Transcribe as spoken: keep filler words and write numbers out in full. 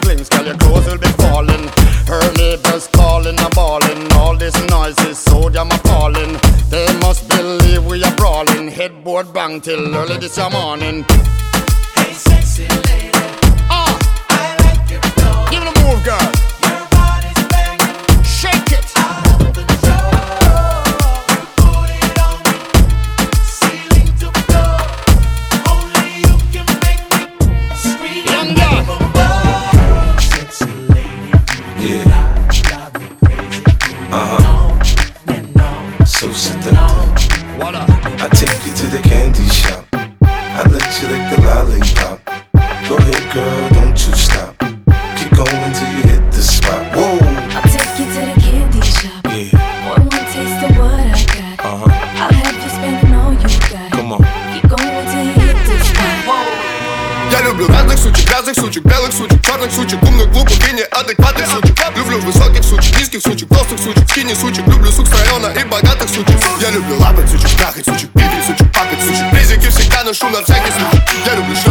clings, girl, your clothes will be falling. Her neighbors calling and bawling. All this noise is so damn appalling. They must believe we are brawling. Headboard bang till early this morning. Hey sexy lady, Ah, I like your flow. give it a move, girl. Your body's banging, Shake it. out of control. You put it on me, ceiling to floor. Only you can make me scream and Young give 'em more. Sexy lady, Yeah. drive me crazy. Uh-huh. On and on So seductive. and on. What up? I take you to the candy shop. I let you lick the lollipop. Go ahead, girl, don't you stop. Keep going till you hit the spot. Whoa. I'll take you to the candy shop. Yeah. One more taste of what I got. Uh-huh. I'll have you spending all you got. Come on. Keep going till you hit the spot. Я люблю разных сучек, грязных сучек, белых сучек, черных сучек, умных, глупых и неадекватных сучек. Люблю высоких сучек, низких сучек, толстых сучек, скини сучек. Люблю сук с района и богатых сучек. Я люблю лапать сучек, трахать сучек, пилить сучек, пакать сучек. Презики всегда ношу на всякий случай. Я люблю